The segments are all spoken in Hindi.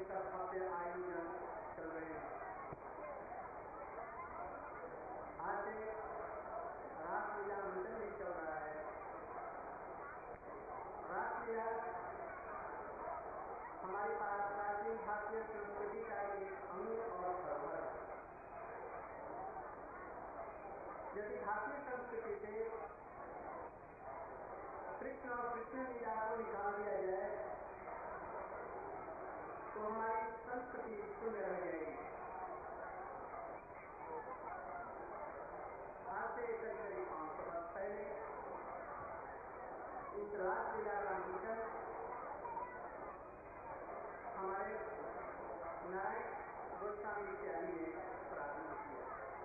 का भव्य आयोजन चल रहे हैं। आज से रासलीला मंचन भी चल रहा है। रासलीला हमारी प्राचीन भारतीय संस्कृति का एक अंग और धरोहर है। यदि भारतीय संस्कृति से कृष्ण और कृष्ण लीला को निकाल दिया जाए तो हमारी संस्कृति शून्य रह जाएगी। आज से करीब 500 वर्ष पहले इस रासलीला का मंचन हमारे नारायण गोस्वामी इत्यादि ने प्रारंभ किया।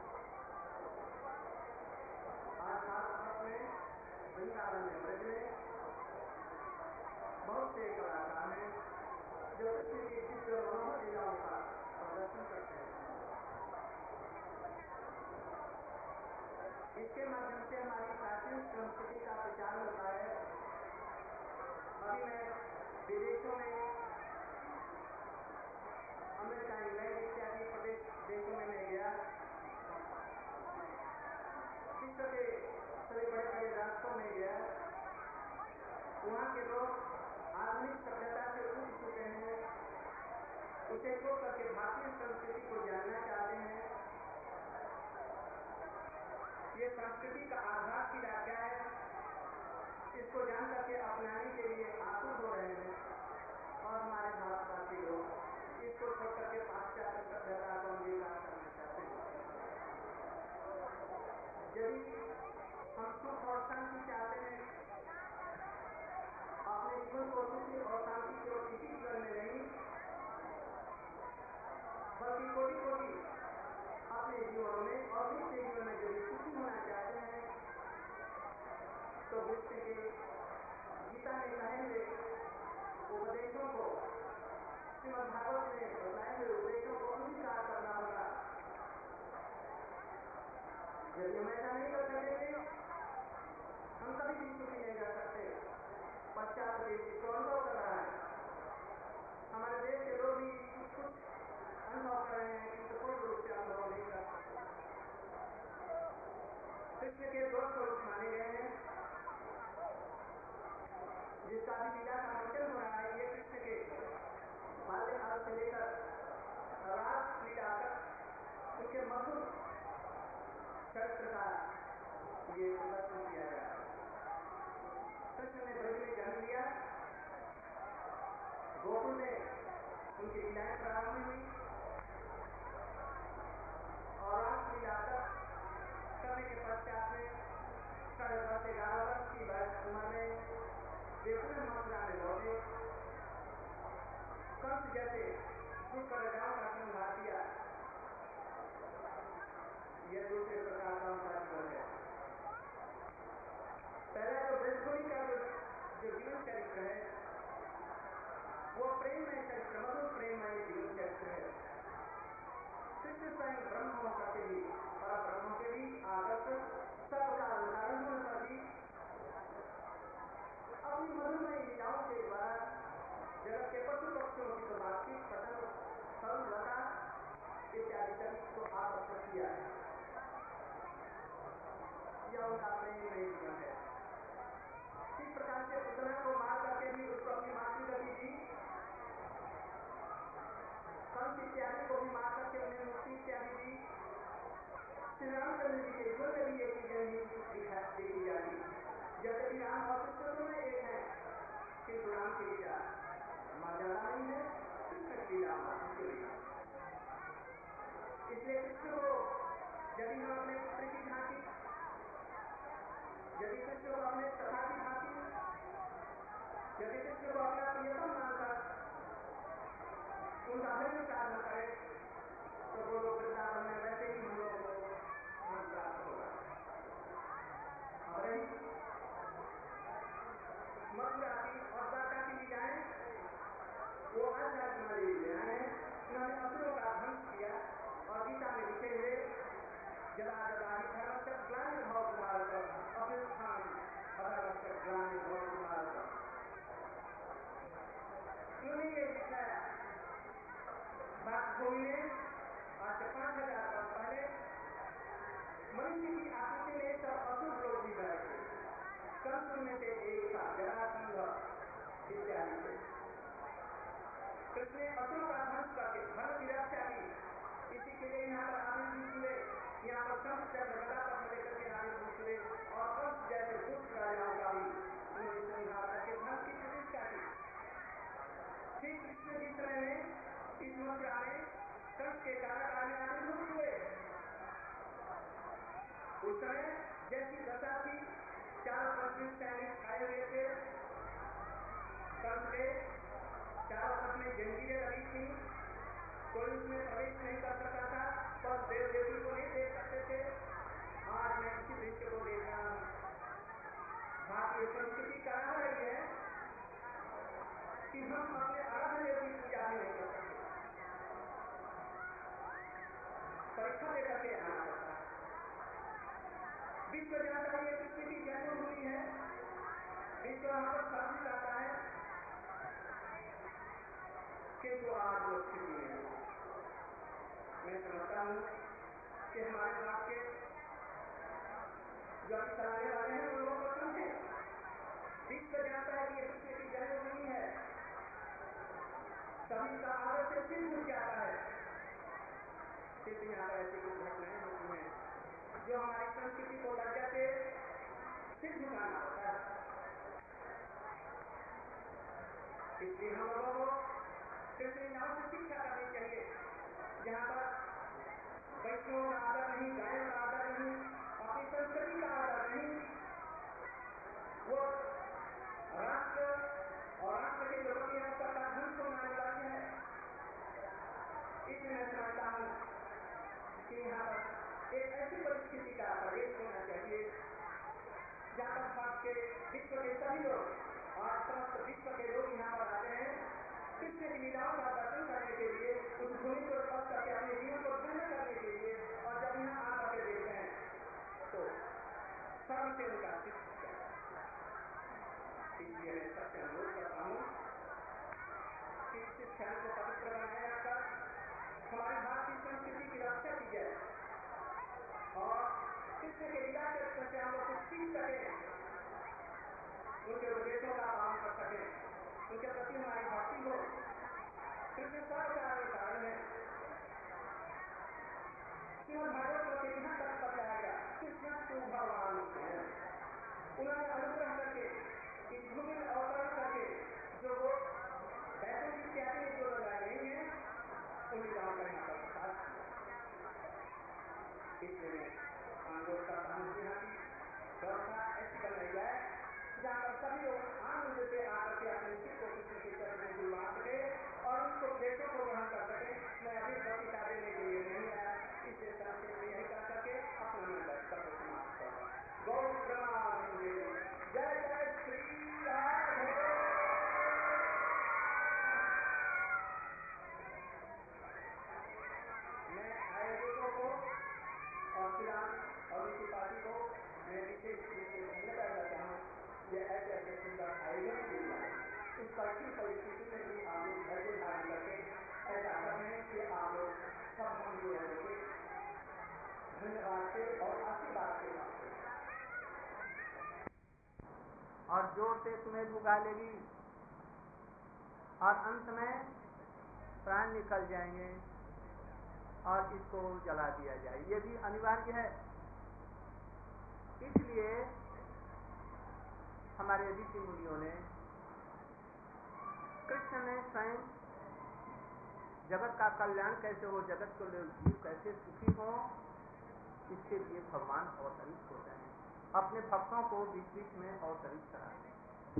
आज भारत में वृंदावन में ब्रज में बहुत से कलाकार हैं जो कृष्ण की दिव्य मनोहर लीलाओं का प्रदर्शन करते हैं। इसके माध्यम से हमारी प्राचीन संस्कृति का प्रचार होता है। अभी मैं विदेशों में अमेरिका, इंग्लैंड इत्यादि देशों में मैं गया। विश्व के सभी बड़े बड़े राष्ट्रों में गया। वहाँ के लोग आधुनिक सभ्यता से उठ चुके हैं, उसे छोड़ करके भारतीय संस्कृति को जानना चाहते हैं। ये संस्कृति का आधार की क्या है, इसको जान करके अपनाने के लिए आतुर हो रहे हैं। और हमारे भारतवासी लोग इसको छोड़ करके पाश्चात्य सभ्यता को अंगीकार करना चाहते हैं। यदि हम सुख और शांति चाहते हैं, अपने जीवन को सुखी और शांति की ओर किसी जीवन में नहीं, बल्कि कोटि कोटि अपने जीवन में और दूसरे जीवन में यदि सुखी होना चाहते हैं तो विश्व के गीता में कहे हुए उपदेशों को, श्रीमद् भागवत में बताए हुए उपदेशों को अंगीकार करना होगा। यदि हम ऐसा नहीं कर सकेंगे, हम कभी भी सुखी नहीं रह सकते। पश्चात देश इसको अनुभव कर रहा है। हमारे देश के लोग भी कुछ अनुभव कर रहे हैं कि पूर्ण रूप से अनुभव नहीं कर सकते। कृष्ण के दो स्वरूप माने गए हैं, जिसका भी लीला का मंचन हो रहा है। ये कृष्ण के बाल्यकाल से लेकर रास लीला तक उनके मधुर चरित्र का ये प्रदर्शन किया गया। कृष्ण ने ब्रज में जन्म लिया, गोकुल में उनकी लीलाएं प्रारंभ हुई और रासलीला तक करने के पश्चात में 11.5 वर्ष की उम्र में वे पुनः मथुरा में लौटे। कंस जैसे दुष्ट राजाओं का संहार किया। यह दूसरे प्रकार का उनका जीवन है। पहला जो ब्रजभूमि का जो जीवन चरित्र है वो प्रेममय चरित्र, मधुर प्रेममय जीवन चरित्र है। कृष्ण स्वयं ब्रह्म होकर के भी, पर ब्रह्म के भी आदर्श सबका उदाहरण होने पर भी अपनी मधुरमय लीलाओं के द्वारा जगत के पशु पक्षियों की तो बातचीत, पतंग, फल, लता इत्यादि सभी को आकर्षित किया है। यह उनका प्रेममय जीवन है। इस प्रकार से पुतना को मार करके भी उसको अपनी मातृगति दी, कंस इत्यादि को भी मार करके उन्हें मुक्ति इत्यादि दी। श्री रामचंद्र जी के जीवन में भी ये चीजें देखी जाती। जैसे कि राम और कृष्ण दोनों एक है, किंतु राम की लीला मर्यादा नहीं है, कृष्ण की लीला मुख्य लीला। इसलिए कृष्ण को यदि हम अपने पुत्र की भांति, यदि कृष्ण को अपने सखा की भांति, यदि कृष्ण को अपना प्रियतम मानकर उनका भजन साधन करें तो वो लोग वृंदावन में वैसे ही हम लोगों को धन प्राप्त होगा। और रही मथुरा की और द्वारका की लीलाएं, वो आध्यात्म वाली लीलाएं हैं। उन्होंने असुरों का ध्वंस किया और गीता में लिखे हुए जदा जदा ही धर्मस्य ग्लानिर्भवति भारत अभ्युत्थानं अधर्मस्य ग्लानिर्भवति भारत। उन्होंने ये दिखाया मुनि ने आज से 5000 वर्ष पहले मनुष्य की आकृति में सब असुर लोग भी गए थे। कंस में से एक था जरासंध इत्यादि थे। कृष्ण ने असुरों का ध्वंस करके धर्म की रक्षा की। इसी के लिए यहाँ पर आविर्भूत हुए। यहाँ पर शंख चक्र गदा पद्म लेकर के आविर्भूत हुए और कंस जैसे दुष्ट राजाओं का भी उन्होंने संहार करके धर्म की प्रतिष्ठा की। ठीक कृष्ण जिस समय में इस मथुरा में कंस के कारागार में आविर्भूत हुए, उस समय जैसी दशा थी, चारों तरफ सैनिक आए हुए थे, कंस के चारों तरफ में जंजीरें लगी थी, कोई उसमें प्रवेश नहीं कर सकता था, पर देव देवी को नहीं देख सकते थे। आज मैं इसी दृश्य को देख रहा हूँ। भारतीय संस्कृति करा रही है कि हम अपने आराध्य देव की पूजा भी नहीं कर सकते, परीक्षा लेकर के आना पड़ता है। विश्व जानता है ये कृष्ण की जन्मभूमि है, विश्व वहां पर शांति आता है, किंतु आज वो स्थिति नहीं है। मैं समझता हूँ कि हमारे समाज के जो अभी चलाने वाले हैं उन लोगों को समझे। विश्व जानता है कि ये कृष्ण की जन्मभूमि है, सभी का आदर से सिर झुक जाता है। सिर्फ यहाँ पर ऐसी कुछ घटनाएं होती हैं जो हमारी संस्कृति को लज्जा से सिर झुकाना होता है। इसलिए हम लोगों को कृष्ण लीलाओं से शिक्षा करनी चाहिए, जहाँ पर वैष्णव का आदर नहीं, गायों का आदर नहीं, अपनी संस्कृति का आदर नहीं, वो राष्ट्र और राष्ट्र के लोगों की अवस्था का ध्वंस होने वाली है। इसलिए मैं समझता हूँ कि यहाँ पर एक ऐसी परिस्थिति का प्रवेश होना चाहिए जहाँ पर भारत के विश्व के सभी लोग और समस्त विश्व के लोग यहाँ पर आते हैं कृष्ण की लीलाओं का दर्शन करने के लिए, उस भूमि को स्पर्श करके अपने जीवन को धन्य करने के लिए, और जब यहाँ आकर के देखते हैं तो सर्व से उनका चित्त जाता है। इसलिए मैं सबसे अनुरोध करता हूँ कि इस क्षण को पवित्र बनाया जाकर हमारी भारतीय संस्कृति की रक्षा की जाए और कृष्ण के लीला के से हम लोग कुछ सीख सकें, उनके उपदेशों का पालन कर सकें, उनके प्रति हमारी भक्ति हो। कृष्ण सर्वकारण कारण है। श्रीमद् भागवत में यहाँ तक बताया गया कृष्ण तू भगवान है। उन्होंने अनुग्रह करके इस भूमि में अवतरण करके जो वो वैष्णव इत्यादि में जो लगाए गई हैं उनकी गाँव का यहाँ पर प्रसाद किया। इसलिए अनुरोध करता हूँ यहाँ की व्यवस्था ऐसी बनाई जाए जहाँ पर सभी लोग आनंद से आकर के अपने चित्त को कृष्ण के चरण में जुड़वा सके और उसको देशों को ग्रहण कर सके। मैं अभी बक्तृता देने के लिए नहीं आया, इसलिए संक्षेप में यही कर करके अपना मैं वक्तव्य समाप्त करूँगा। गौ प्रेमानंदे जय जय श्री राधे। मैं आयोजकों को और फिलहाल और उनकी पार्टी को मैं विशेष रूप से धन्यवाद देता हूँ। ये ऐसे ऐसे सुंदर आयोजन के लिए इस परिस्थिति में भी आप लोग धैर्य धारण करके ऐसा कर रहे हैं कि आप लोग सब हम जो रहेंगे धन्यवाद से और आशीर्वाद के साथ और जोर से तुम्हें भुगा लेगी और अंत में प्राण निकल जाएंगे और इसको जला दिया जाए, ये भी अनिवार्य है। इसलिए हमारे ऋषि मुनियों ने कृष्ण ने स्वयं जगत का कल्याण कैसे हो, जगत को जीव कैसे सुखी हो, इसके लिए भगवान अवतरित होते हैं, अपने भक्तों को बीच बीच में अवतरित कराते हैं।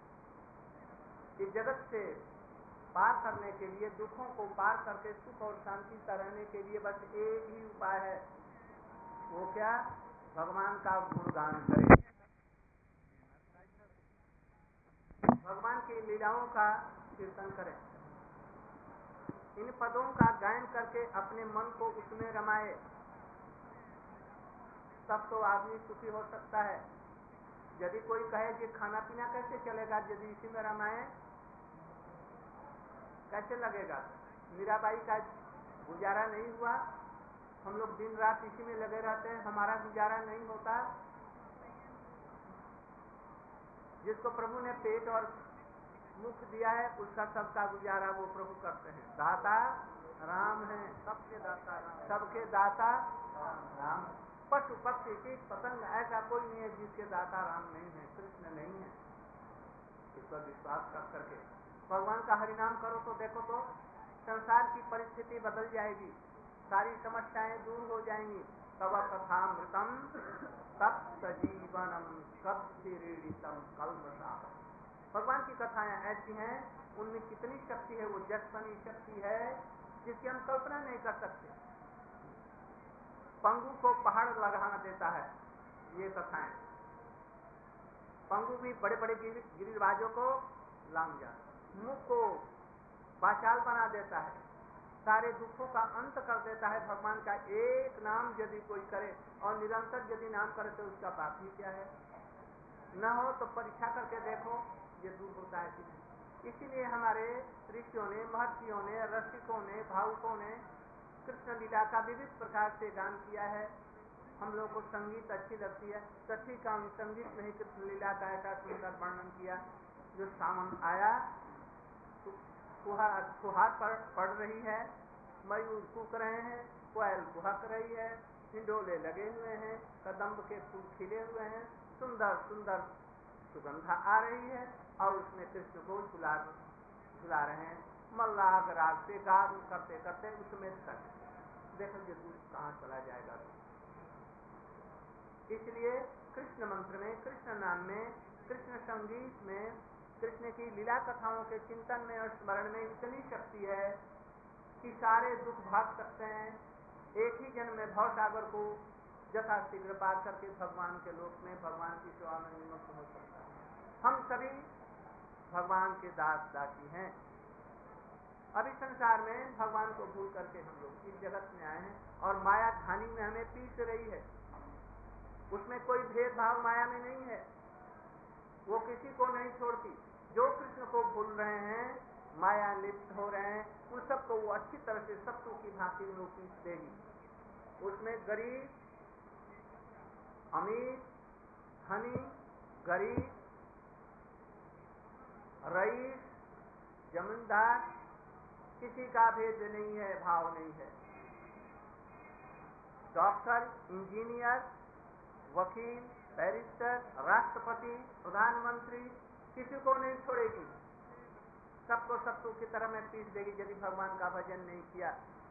इस जगत से पार करने के लिए, दुखों को पार करके सुख और शांति से रहने के लिए बस एक ही उपाय है, वो क्या? भगवान का गुणगान करें, भगवान की लीलाओं का कीर्तन करें, इन पदों का गायन करके अपने मन को उसमें रमाए, तब तो आदमी सुखी हो सकता है। यदि कोई कहे कि खाना पीना कैसे चलेगा, यदि इसी में रमाए कैसे लगेगा? मीराबाई का गुजारा नहीं हुआ, हम लोग दिन रात इसी में लगे रहते हैं, हमारा गुजारा नहीं होता। जिसको प्रभु ने पेट और मुख दिया है उसका सबका गुजारा वो प्रभु करते हैं। दाता राम है, सबके दाता राम, सबके दाता राम। पशु पक्षी कीट पतंग ऐसा कोई नहीं है जिसके दाता राम नहीं है, कृष्ण नहीं है। इस पर विश्वास कर करके भगवान का हरिनाम करो तो देखो तो संसार की परिस्थिति बदल जाएगी, सारी समस्याएं दूर हो जाएंगी। तब कथामृतम तप्त जीवनम कब्धिरीडितम कल्पसार। भगवान की कथाएं ऐसी हैं, उनमें कितनी शक्ति है, वो जसवनी शक्ति है जिसकी हम कल्पना नहीं कर सकते। पंगु को पहाड़ लगा देता है ये कथाएं। पंगु भी बड़े बड़े गिरिराजों को लांग जाता है, मुख को वाचाल बना देता है, सारे दुखों का अंत कर देता है। भगवान का एक नाम यदि कोई करे और निरंतर यदि नाम करे तो उसका पाप ही क्या है। न हो तो परीक्षा करके देखो, ये दूर होता है कि नहीं। इसीलिए हमारे ऋषियों ने, महर्षियों ने, रसिकों ने, भावुकों ने कृष्ण लीला का विविध प्रकार से गान किया है। हम लोग को संगीत अच्छी लगती है, तो ठीक है, संगीत में ही कृष्ण लीला का ऐसा सुंदर वर्णन किया। जो सावन आया, फुहार पड़ रही है, मयूर कूक रहे हैं, कोयल कुहक रही है, हिंडोले लगे हुए हैं, कदम्ब के फूल खिले हुए हैं, सुंदर सुंदर सुगंधा आ रही है और उसमें कृष्ण को झुला रहे हैं। मल्लाग राग से गान करते करते उसमें तक देखो ये दूध कहाँ चला जाएगा। इसलिए कृष्ण मंत्र में, कृष्ण नाम में, कृष्ण संगीत में, कृष्ण की लीला कथाओं के चिंतन में और स्मरण में इतनी शक्ति है कि सारे दुख भाग सकते हैं। एक ही जन्म में भव सागर को यथाशीघ्र पार करके भगवान के लोक में भगवान की सेवा में निमग्न हो सकता है। हम सभी भगवान के दास दासी हैं। अभी संसार में भगवान को भूल करके हम लोग इस जगत में आए हैं और माया खानी में हमें पीस रही है। उसमें कोई भेदभाव माया में नहीं है, वो किसी को नहीं छोड़ती। जो कृष्ण को भूल रहे हैं, माया लिप्त हो रहे हैं, उन सबको वो अच्छी तरह से सत्तू की भांति में पीस देगी। उसमें गरीब, अमीर, धनी, गरीब, रईस, जमींदार, किसी का भेद नहीं है, भाव नहीं है। डॉक्टर, इंजीनियर, वकील, बैरिस्टर, राष्ट्रपति, प्रधानमंत्री, किसी को नहीं छोड़ेगी। सबको सत्तू की तरह में पीस देगी यदि भगवान का भजन नहीं किया।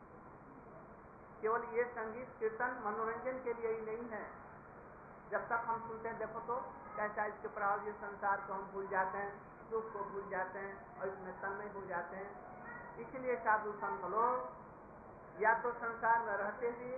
केवल ये संगीत कीर्तन मनोरंजन के लिए ही नहीं है। जब तक हम सुनते हैं देखो तो कैसा इसके प्रभाव, ये संसार को हम भूल जाते हैं, दुख को भूल जाते हैं और इसमें तन्मय हो जाते हैं। इसलिए साधु संत लोग या तो संसार में रहते हुए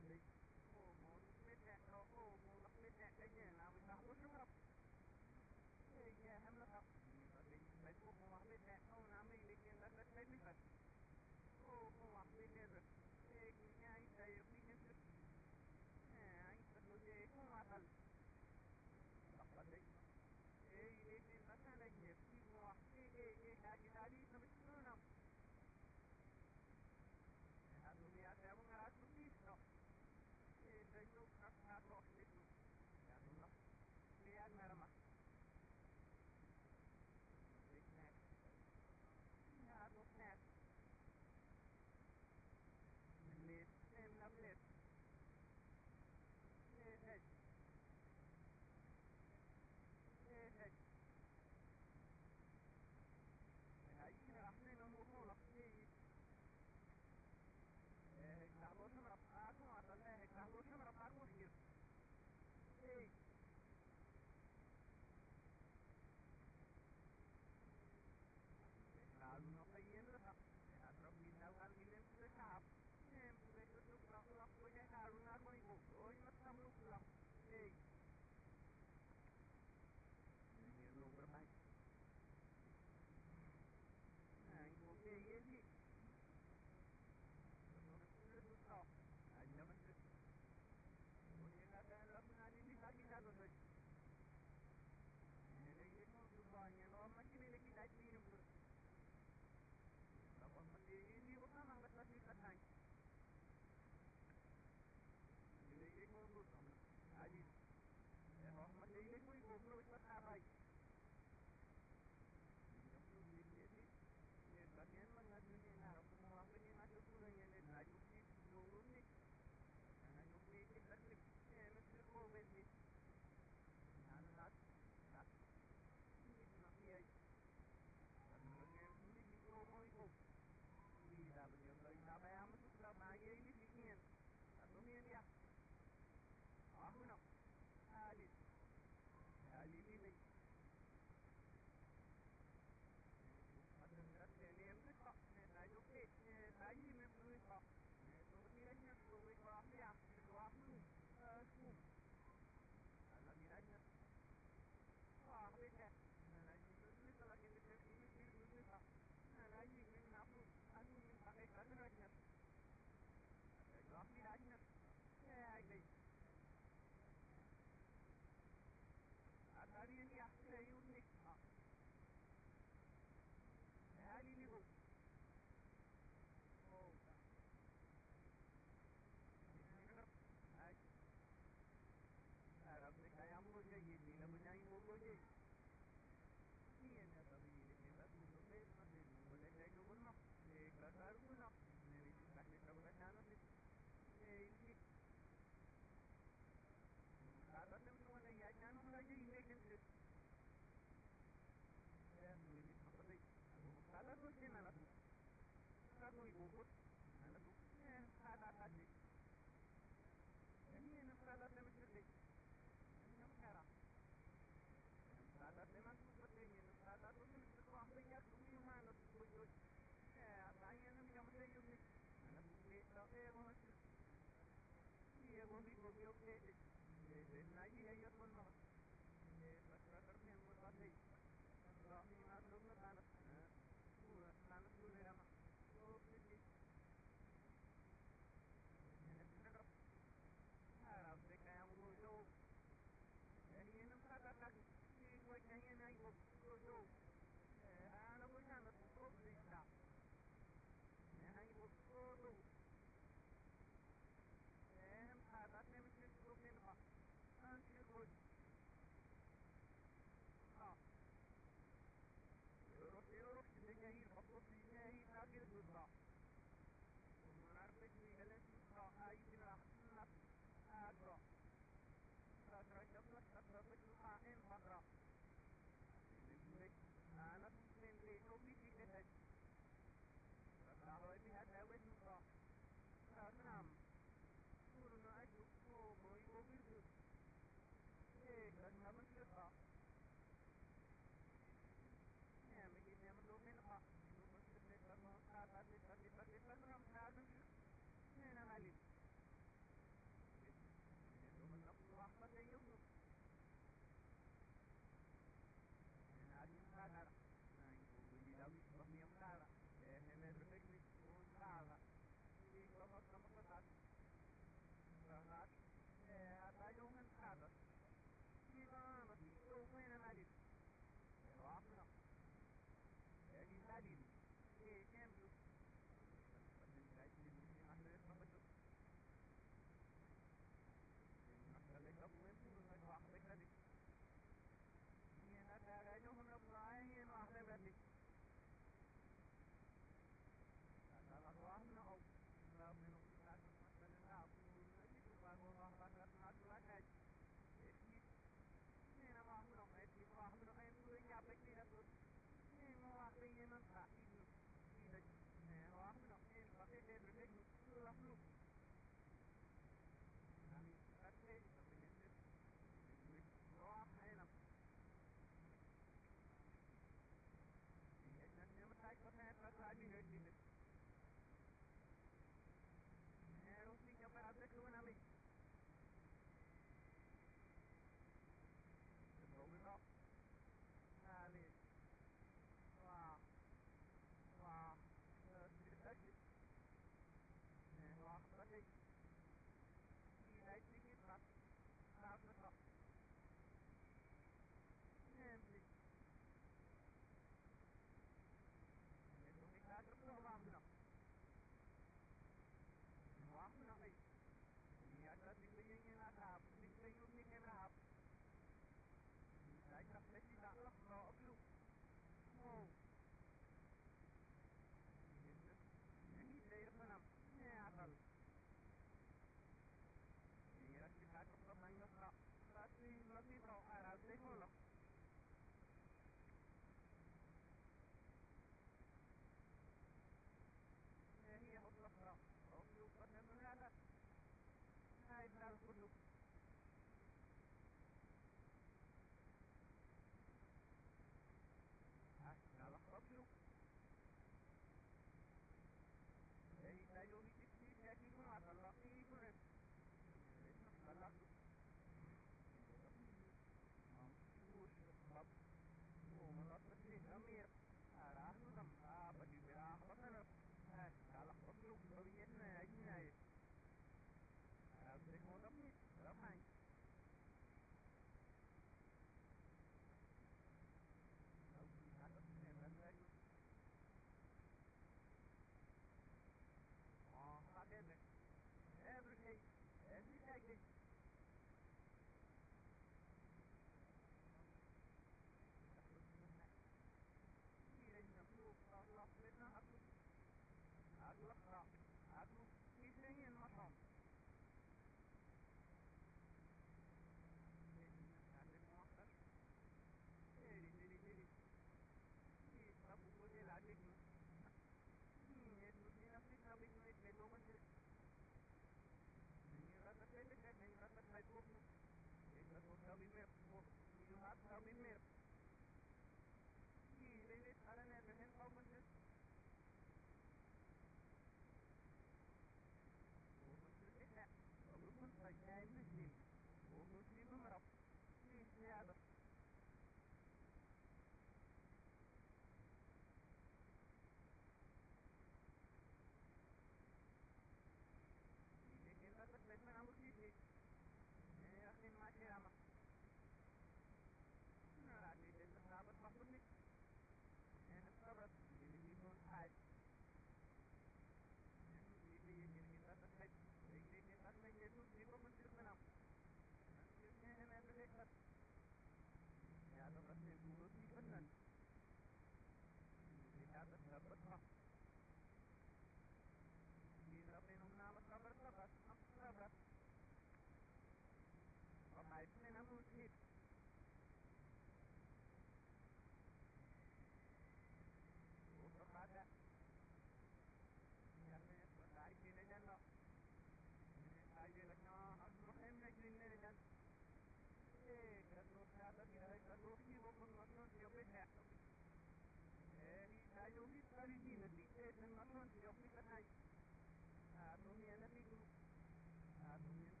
नहीं है।